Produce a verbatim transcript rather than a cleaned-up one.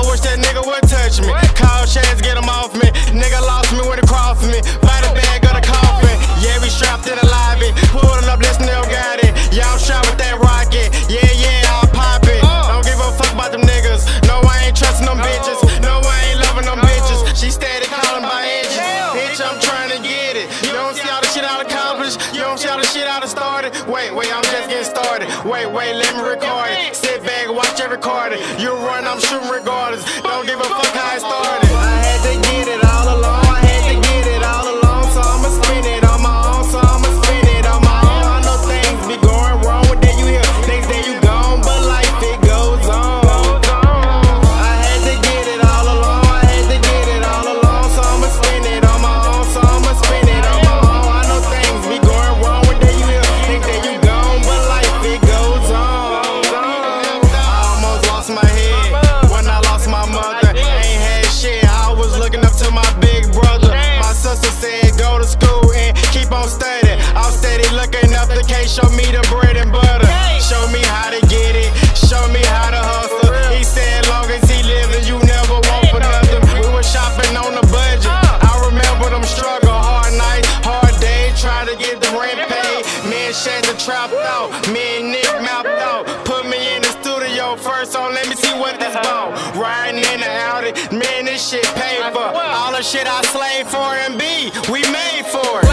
wish that nigga would touch me. Call Chance, get him off me. Nigga lost me when he crossed me. Body bag of the coffin. Yeah, we strapped in the lobby. Pulling up, this nigga got it. Yeah, I'm strapped with that rocket. Yeah, yeah, I'll pop it. Don't give a fuck about them niggas. No, I ain't trusting them bitches. No, I ain't loving them bitches. She steady calling by edges. Bitch, I'm trying to get it. You don't see all the shit I accomplished. You don't see all the shit I done started. Wait, wait, I'm just getting started. Wait, wait, let me record it. Sit back, watch every quarter. You run, I'm shooting regardless. Don't give a fuck how it started. I had to get it all along. I had to get it all along. So I'ma spin it on my own. So I'ma spin it on my own. I know things be going wrong. One day you here, next day you gone. But life, it goes on. I had to get it all along. I had to get it all along. So I'ma spin it on my own. So I'ma spin it on my own. I know things be going wrong. One day you here, next day you gone. But life, it goes on. I almost lost my head when I lost my mother. Ain't had shit, I was looking up to my big brother. My sister said go to school and keep on studying. I'm steady looking up the case, show me the bread and butter. Show me how to get it, show me how to hustle. He said long as he living, you never want for nothing. We were shopping on the budget, I remember them struggle. Hard nights, hard days, try to get the rent paid. Me and Shannon trapped out, me and Nick mapped out. Put me in the studio first, so let me see what this about. Riding in the Audi, man, this shit paid for. All the shit I slaved for and B, we made for it.